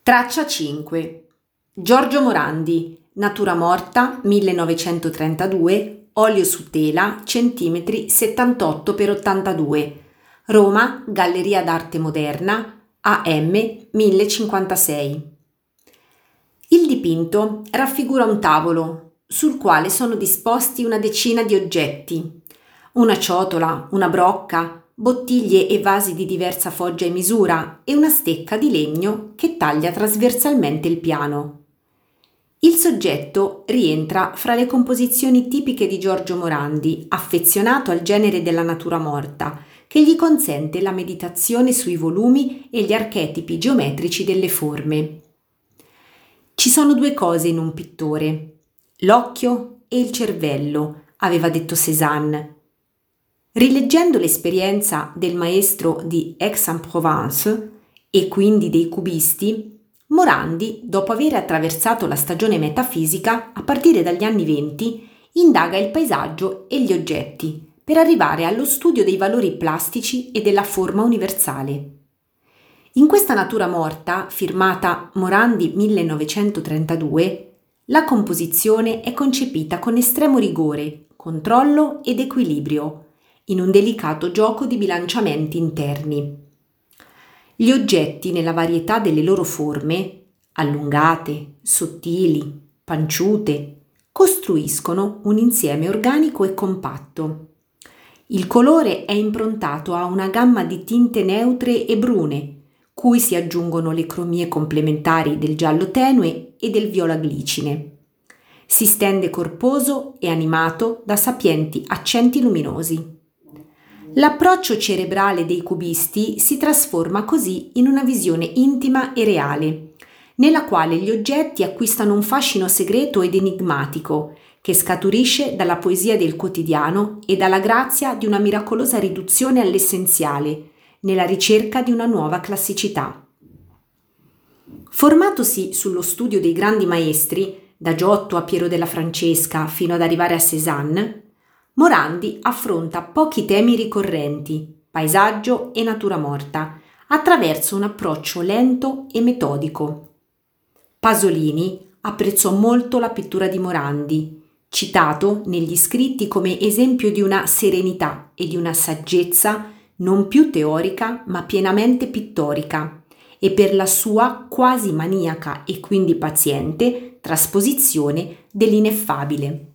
Traccia 5. Giorgio Morandi, Natura morta, 1932, olio su tela, centimetri 78x82, Roma, Galleria d'Arte Moderna, AM 1056. Il dipinto raffigura un tavolo sul quale sono disposti una decina di oggetti, una ciotola, una brocca, bottiglie e vasi di diversa foggia e misura e una stecca di legno che taglia trasversalmente il piano. Il soggetto rientra fra le composizioni tipiche di Giorgio Morandi, affezionato al genere della natura morta, che gli consente la meditazione sui volumi e gli archetipi geometrici delle forme. Ci sono due cose in un pittore, l'occhio e il cervello, aveva detto Cézanne. Rileggendo l'esperienza del maestro di Aix-en-Provence e quindi dei cubisti, Morandi, dopo aver attraversato la stagione metafisica, a partire dagli anni '20, indaga il paesaggio e gli oggetti per arrivare allo studio dei valori plastici e della forma universale. In questa natura morta, firmata Morandi 1932, la composizione è concepita con estremo rigore, controllo ed equilibrio, in un delicato gioco di bilanciamenti interni. Gli oggetti, nella varietà delle loro forme, allungate, sottili, panciute, costruiscono un insieme organico e compatto. Il colore è improntato a una gamma di tinte neutre e brune, cui si aggiungono le cromie complementari del giallo tenue e del viola glicine. Si stende corposo e animato da sapienti accenti luminosi. L'approccio cerebrale dei cubisti si trasforma così in una visione intima e reale, nella quale gli oggetti acquistano un fascino segreto ed enigmatico che scaturisce dalla poesia del quotidiano e dalla grazia di una miracolosa riduzione all'essenziale, nella ricerca di una nuova classicità. Formatosi sullo studio dei grandi maestri, da Giotto a Piero della Francesca fino ad arrivare a Cézanne, Morandi affronta pochi temi ricorrenti, paesaggio e natura morta, attraverso un approccio lento e metodico. Pasolini apprezzò molto la pittura di Morandi, citato negli scritti come esempio di una serenità e di una saggezza non più teorica ma pienamente pittorica, e per la sua quasi maniaca e quindi paziente trasposizione dell'ineffabile.